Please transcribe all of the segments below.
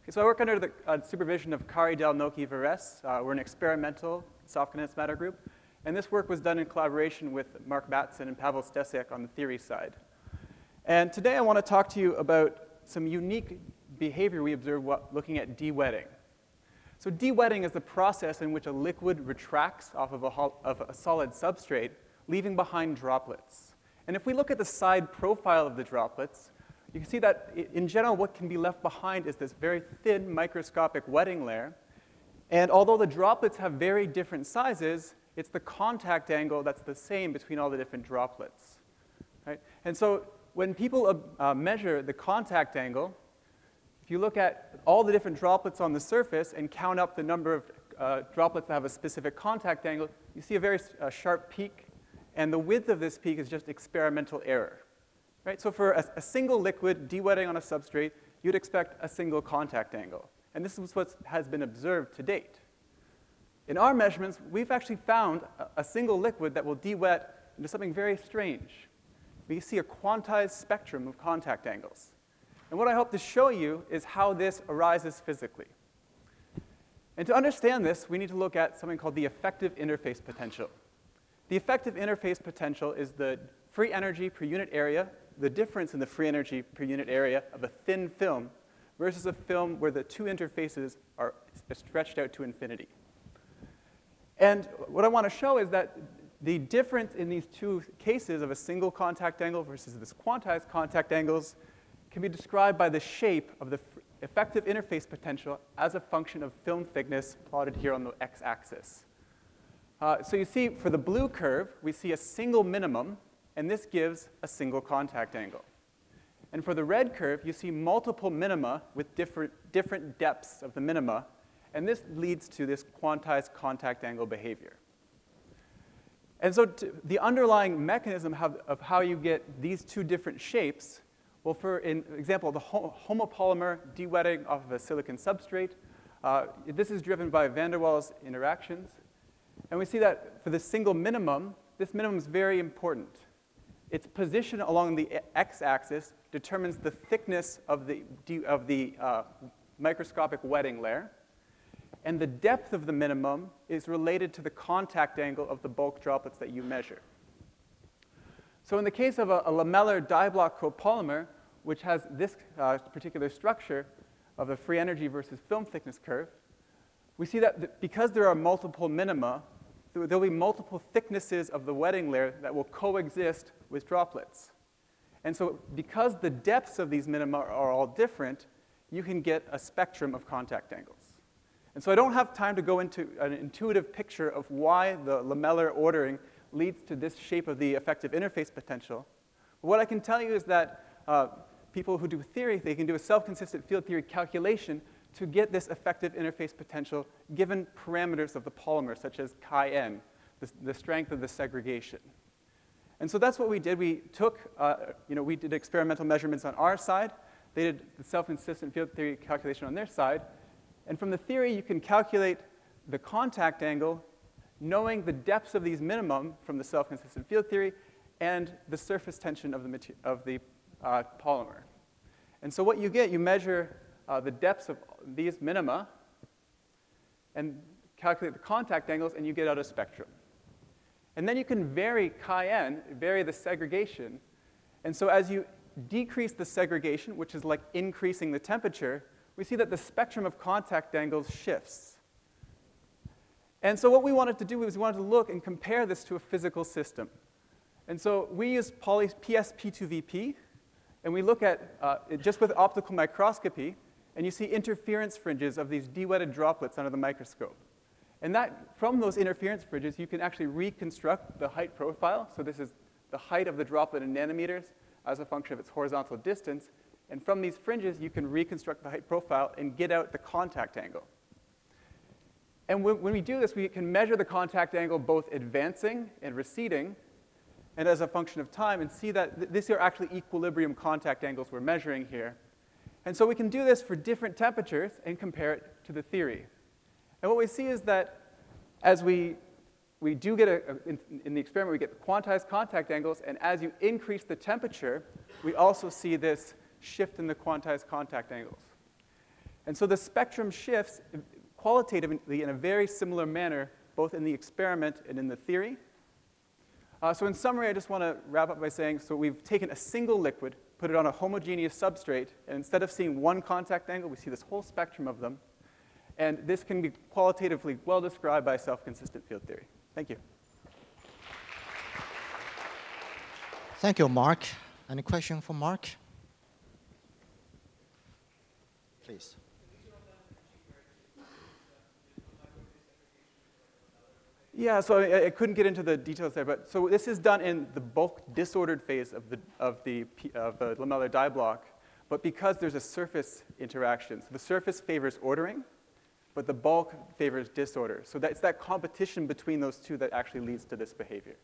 Okay, so I work under the supervision of Kari Del Noki Veres. We're an experimental soft condensed matter group. And this work was done in collaboration with Mark Batson and Pavel Stesiak on the theory side. And today I want to talk to you about some unique behavior we observe looking at de-wetting. So de-wetting is the process in which a liquid retracts off of a solid substrate, leaving behind droplets. And if we look at the side profile of the droplets, you can see that in general what can be left behind is this very thin microscopic wetting layer. And although the droplets have very different sizes, it's the contact angle that's the same between all the different droplets. Right? And so when people measure the contact angle, if you look at all the different droplets on the surface and count up the number of droplets that have a specific contact angle, you see a very sharp peak. And the width of this peak is just experimental error. Right? So for a single liquid de-wetting on a substrate, you'd expect a single contact angle. And this is what has been observed to date. In our measurements, we've actually found a single liquid that will de-wet into something very strange. We see a quantized spectrum of contact angles. And what I hope to show you is how this arises physically. And to understand this, we need to look at something called the effective interface potential. The effective interface potential is the free energy per unit area, the difference in the free energy per unit area of a thin film versus a film where the two interfaces are stretched out to infinity. And what I want to show is that the difference in these two cases of a single contact angle versus this quantized contact angles can be described by the shape of the effective interface potential as a function of film thickness plotted here on the x-axis. So you see, for the blue curve, we see a single minimum, and this gives a single contact angle. And for the red curve, you see multiple minima with different depths of the minima, and this leads to this quantized contact angle behavior. And so the underlying mechanism of how you get these two different shapes, well, for example, the homopolymer de-wetting off of a silicon substrate, this is driven by van der Waals interactions. And we see that for the single minimum, this minimum is very important. Its position along the x-axis determines the thickness of the microscopic wetting layer. And the depth of the minimum is related to the contact angle of the bulk droplets that you measure. So in the case of a lamellar diblock copolymer, which has this particular structure of the free energy versus film thickness curve, we see that because there are multiple minima, there will be multiple thicknesses of the wetting layer that will coexist with droplets. And so because the depths of these minima are all different, you can get a spectrum of contact angles. And so I don't have time to go into an intuitive picture of why the lamellar ordering leads to this shape of the effective interface potential. But what I can tell you is that people who do theory, they can do a self-consistent field theory calculation to get this effective interface potential given parameters of the polymer, such as chi-n, the strength of the segregation. And so that's what we did. We took, we did experimental measurements on our side. They did the self-consistent field theory calculation on their side. And from the theory, you can calculate the contact angle knowing the depths of these minimum from the self-consistent field theory and the surface tension of the polymer. And so what you get, you measure the depths of these minima and calculate the contact angles, and you get out a spectrum. And then you can vary chi-n, vary the segregation. And so as you decrease the segregation, which is like increasing the temperature, we see that the spectrum of contact angles shifts. And so what we wanted to do was we wanted to look and compare this to a physical system. And so we use PS-P2VP, and we look at it just with optical microscopy, and you see interference fringes of these de-wetted droplets under the microscope. And from those interference fringes, you can actually reconstruct the height profile. So this is the height of the droplet in nanometers as a function of its horizontal distance. And from these fringes, you can reconstruct the height profile and get out the contact angle. And when we do this, we can measure the contact angle both advancing and receding, and as a function of time, and see that these are actually equilibrium contact angles we're measuring here. And so we can do this for different temperatures and compare it to the theory. And what we see is that as we do get, in the experiment, we get quantized contact angles, and as you increase the temperature, we also see this shift in the quantized contact angles. And so the spectrum shifts qualitatively in a very similar manner, both in the experiment and in the theory. So in summary, I just want to wrap up by saying, so we've taken a single liquid, put it on a homogeneous substrate, and instead of seeing one contact angle, we see this whole spectrum of them. And this can be qualitatively well described by self-consistent field theory. Thank you. Thank you, Mark. Any question for Mark? Please. Yeah, so I couldn't get into the details there, but so this is done in the bulk disordered phase of the lamellar dye block, but because there's a surface interaction, so the surface favors ordering, but the bulk favors disorder. So it's that competition between those two that actually leads to this behavior.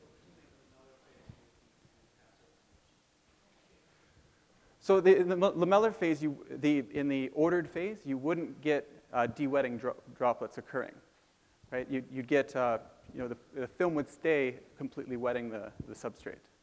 So in the lamellar phase, in the ordered phase, you wouldn't get de-wetting droplets occurring. Right? You'd get, the film would stay completely wetting the substrate.